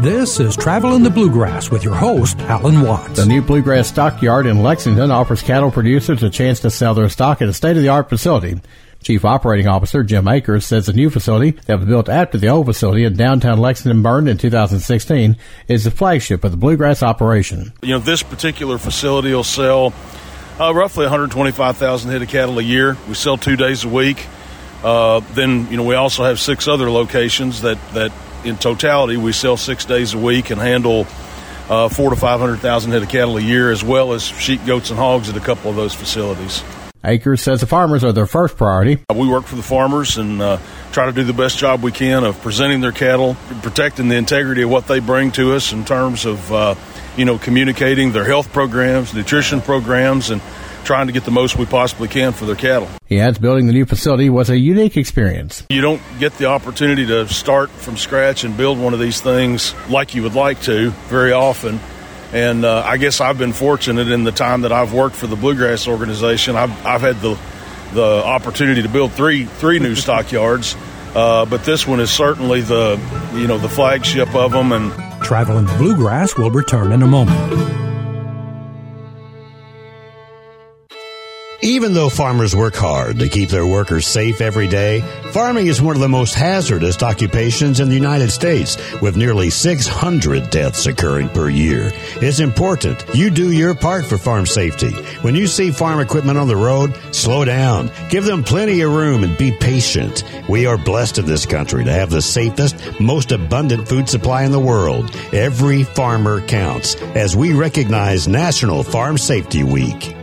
This is Travel in the Bluegrass with your host, Alan Watts. The new Bluegrass Stockyard in Lexington offers cattle producers a chance to sell their stock at a state-of-the-art facility. Chief Operating Officer Jim Akers says the new facility that was built after the old facility in downtown Lexington burned in 2016 is the flagship of the Bluegrass operation. This particular facility will sell roughly 125,000 head of cattle a year. We sell 2 days a week. Then we also have 6 other locations that in totality we sell 6 days a week and handle 400,000 to 500,000 head of cattle a year, as well as sheep, goats, and hogs at a couple of those facilities. Akers says the farmers are their first priority. We work for the farmers and try to do the best job we can of presenting their cattle, protecting the integrity of what they bring to us in terms of communicating their health programs, nutrition programs, and trying to get the most we possibly can for their cattle. He adds building the new facility was a unique experience. You don't get the opportunity to start from scratch and build one of these things like you would like to very often. And I guess I've been fortunate in the time that I've worked for the Bluegrass organization. I've had the opportunity to build three new stockyards, but this one is certainly the flagship of them. And Travel in the Bluegrass will return in a moment. Even though farmers work hard to keep their workers safe every day, farming is one of the most hazardous occupations in the United States, with nearly 600 deaths occurring per year. It's important you do your part for farm safety. When you see farm equipment on the road, slow down, give them plenty of room, and be patient. We are blessed in this country to have the safest, most abundant food supply in the world. Every farmer counts as we recognize National Farm Safety Week.